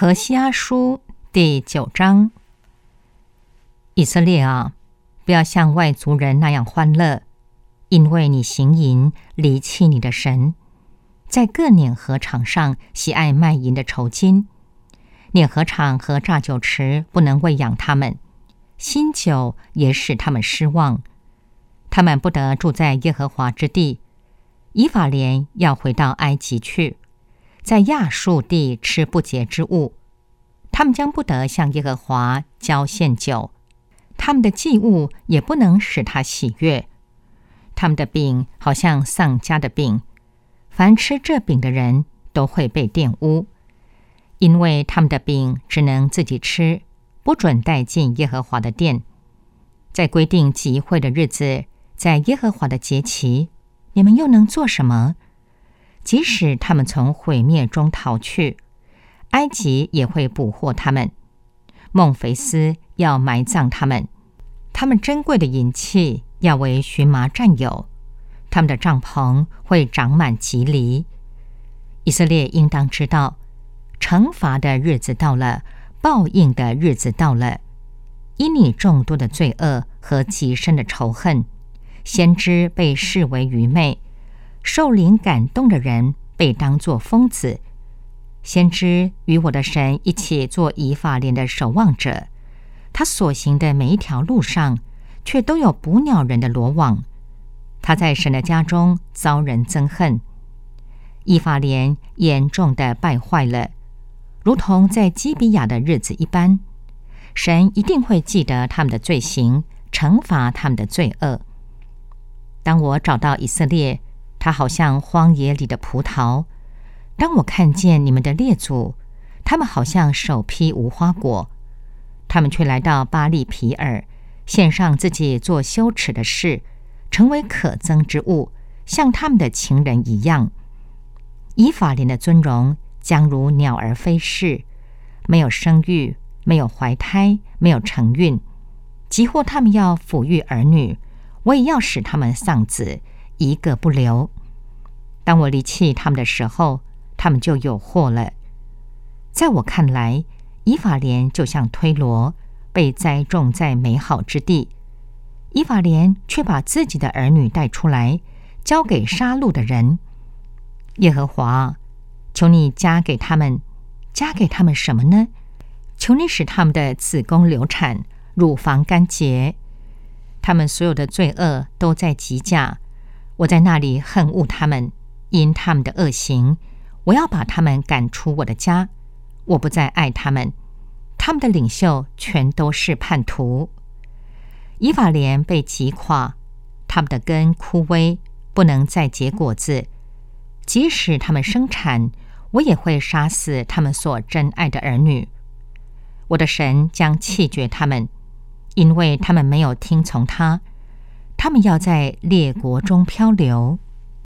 何西阿书第9章。以色列啊，不要像外族人那样欢乐，因为你行淫，离弃你的神，在各碾禾场上喜爱卖淫的酬金。碾禾场和榨酒池不能喂养他们，新酒也使他们失望。他们不得住在耶和华之地。以法莲要回到埃及去，在亚述地吃不洁之物。他们将不得向耶和华交献酒，他们的祭物也不能使他喜悦。他们的饼好像丧家的饼，凡吃这饼的人都会被玷污，因为他们的饼只能自己吃，不准带进耶和华的殿。在规定集会的日子，在耶和华的节期，你们又能做什么？即使他们从毁灭中逃去，埃及也会捕获他们。孟菲斯要埋葬他们，他们珍贵的银器要为荨麻占有，他们的帐篷会长满棘藜。以色列应当知道，惩罚的日子到了，报应的日子到了。因你众多的罪恶和极深的仇恨，先知被视为愚昧，受灵感动的人被当作疯子。先知与我的神一起做以法莲的守望者，他所行的每一条路上，却都有捕鸟人的罗网。他在神的家中遭人憎恨。以法莲严重的败坏了，如同在基比亚的日子一般。神一定会记得他们的罪行，惩罚他们的罪恶。当我找到以色列，他好像荒野里的葡萄；当我看见你们的列祖，他们好像首批无花果。他们却来到巴利皮尔，献上自己做羞耻的事，成为可憎之物，像他们的情人一样。以法莲的尊荣将如鸟儿飞逝，没有生育，没有怀胎，没有承孕。即或他们要抚育儿女，我也要使他们丧子，一个不留。当我离弃他们的时候，他们就有祸了。在我看来，以法莲就像推罗，被栽种在美好之地。以法莲却把自己的儿女带出来，交给杀戮的人。耶和华，求你加给他们什么呢？求你使他们的子宫流产，乳房干结。他们所有的罪恶都在吉甲，我在那里恨恶他们，因他们的恶行，我要把他们赶出我的家。我不再爱他们，他们的领袖全都是叛徒。以法莲被击垮，他们的根枯萎，不能再结果子。即使他们生产，我也会杀死他们所珍爱的儿女。我的神将弃绝他们，因为他们没有听从他。他们要在列国中漂流。